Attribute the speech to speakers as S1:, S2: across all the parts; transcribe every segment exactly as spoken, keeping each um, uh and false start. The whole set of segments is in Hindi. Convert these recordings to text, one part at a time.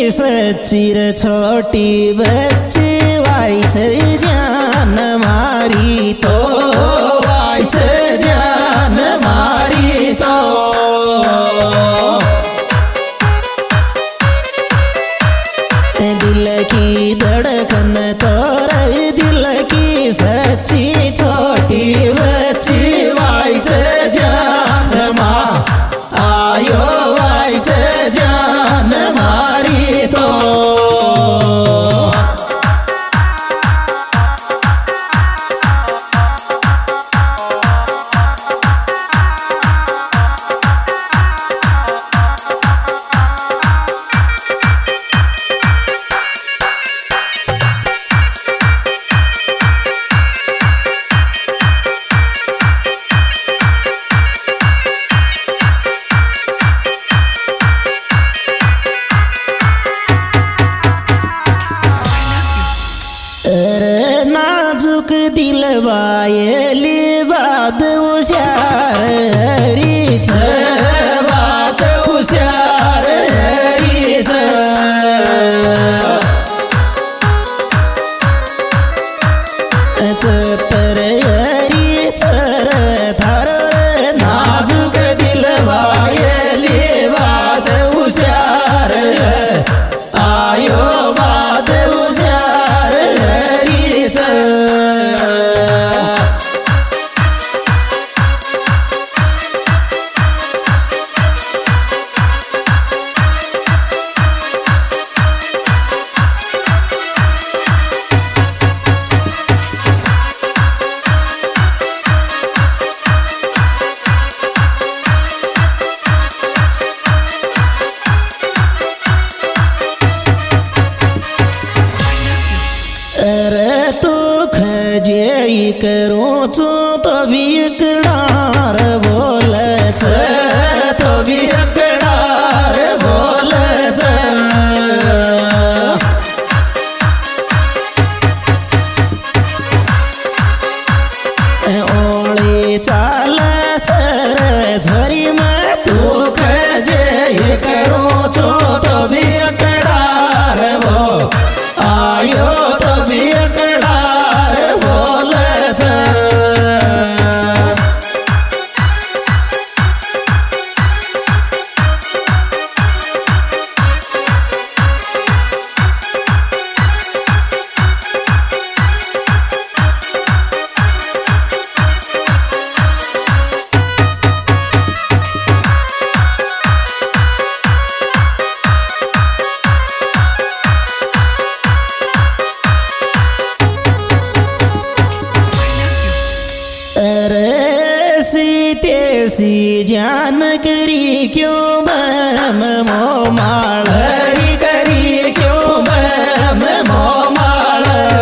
S1: सच्ची रे छोटी बच्ची वाई छे जान मारी तो वाई छे जान मारी तो दिल की धड़कन तो रे दिल की सच्ची छोटी बच्ची वाई छे जान मा आयो वाई छे जान मारी तो नाजुक दिल वायली बात होशियार हरी छ बात होशियार हरी छ चतर हरी छर थर नाजुक दिल वायली बात होशियार आयो बात होशियार हरी छ खजे करो चो तो भी अकड़ार बोल तो भी अकड़ार बोल ओली चाल छर झरी में तू खजे करो चो तो भी अकड़ार वो आयो तो भी अकड़ार बोल तेसी जान करी क्यों बम मो माल हरी करी क्यों बम मो माल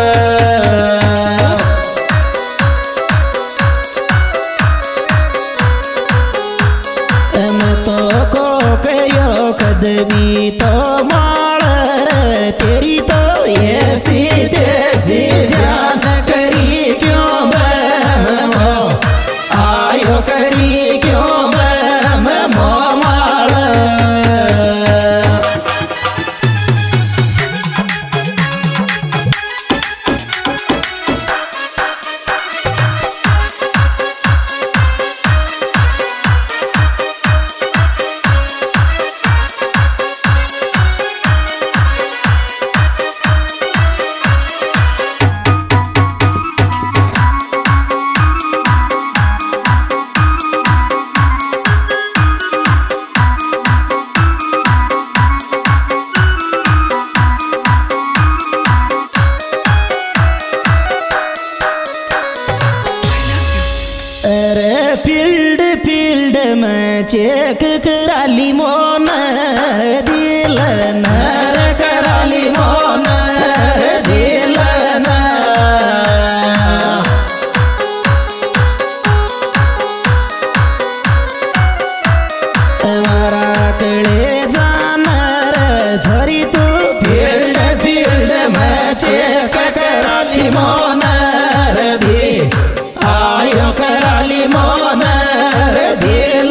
S1: मैं तो को कयो कदमी तो माल तेरी तो ऐसी तेसी जान करी क्यों बम मो आयो करी क्यों बम मो माल फील्ड फील्ड में चेक कराली मोन दिल नर कराली मोन दिल मारा कड़े जानर झरी तू फील्ड फील्ड में चेक कराली मोन दी आयो कराली मोन दिल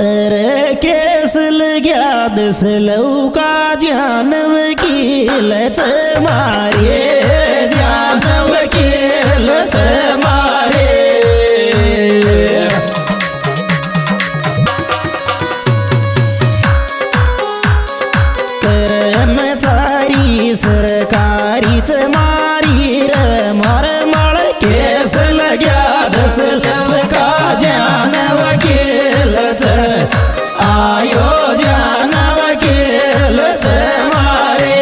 S1: अरे केस लग्या दस लौका जान वकील मारे जान वकील मारे कर्मचारी सरकारीच मारी र मार मळ केस लग्या दस लौका जान वकील आयो जान वकील मारे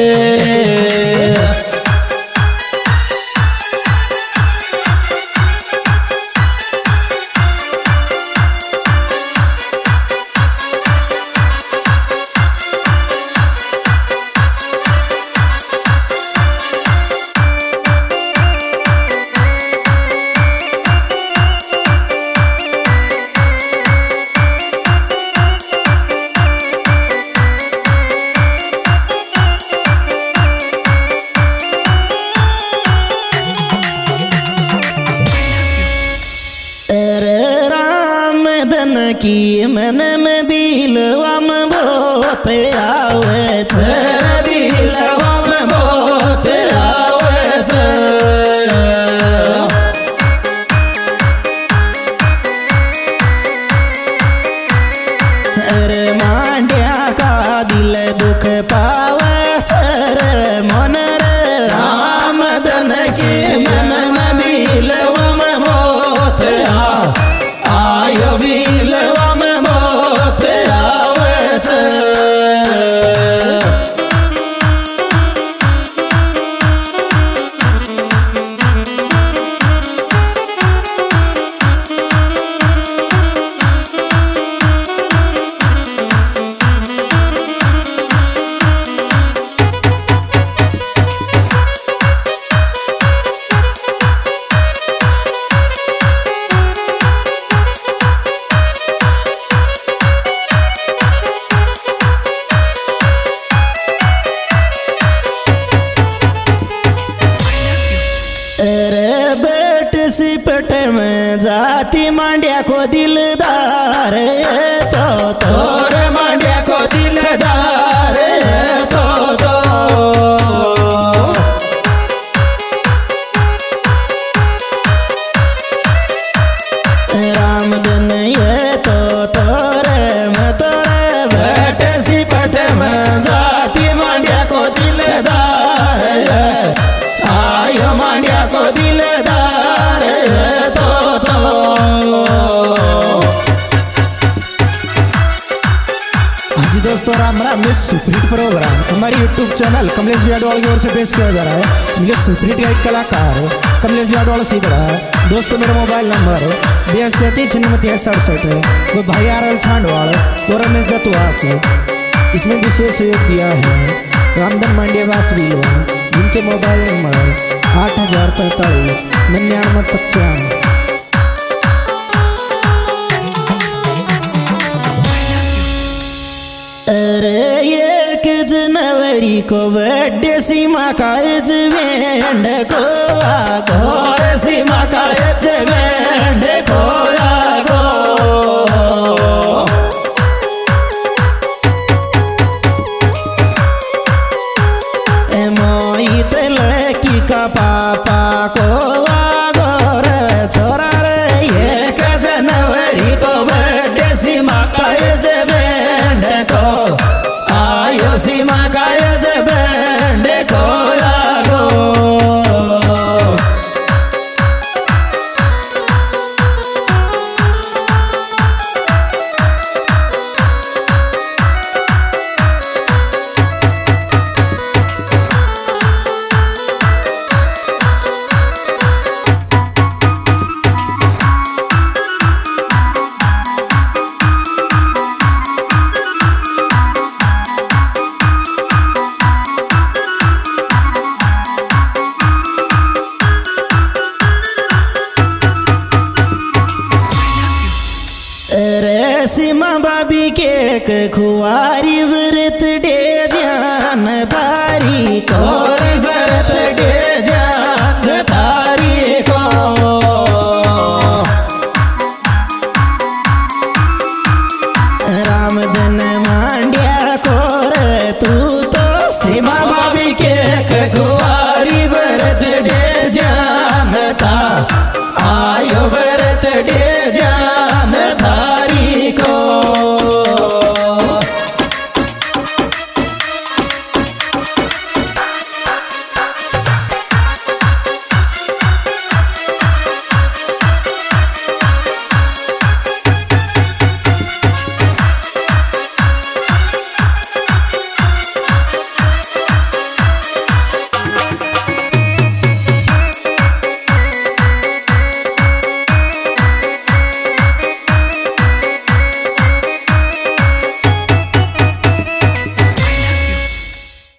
S1: की मन में बिलवाम बहुत आवे बिलवाम बहुत आवे अरे मांड्या का दिल दुख पावे मन राम धन के मन में बिलवाम बहुत आयो बिलवाम बहुत आवे सिपट में जाती मांड्या को दिलदार तो तोर मांड्या को दिलदार तो तो रामधन ये तो तोरे में तोरे बैठ सिपट में जाती मांड्या को दिलदार आयो मांड्या को दिलदार
S2: दोस्तों राम राम में सुपरहिट प्रोग्राम हमारी यूट्यूब चैनल कमलेश बियाडवाल की ओर से पेश किया जा रहा है। ये सुपरहिट गायक कलाकार कमलेश बियाडवाल सीख रहा है। दोस्तों मेरा मोबाइल नंबर बयासी तैंतीस छिन्नवे सड़सठ है। वो भाई आर एल छांडवाल और रमेश दत्तवास इसमें विशेष सहयोग दिया है रामधन मांडिया वास भी जिनके मोबाइल नंबर आठ हजार पैंतालीस निन्यानवे पचानवे।
S1: अरे एक जनवरी को बर्थडे सीमा का बैंड को घोर सीमा का बैंड को लागो मोहित लड़की का पापा को आगोर छोरा रे एक जनवरी को बर्थडे सीमा का बैंड को आयो सीमा का बैंड को लागो सीमा बाबी केक खुआरी व्रत डे जान बारी को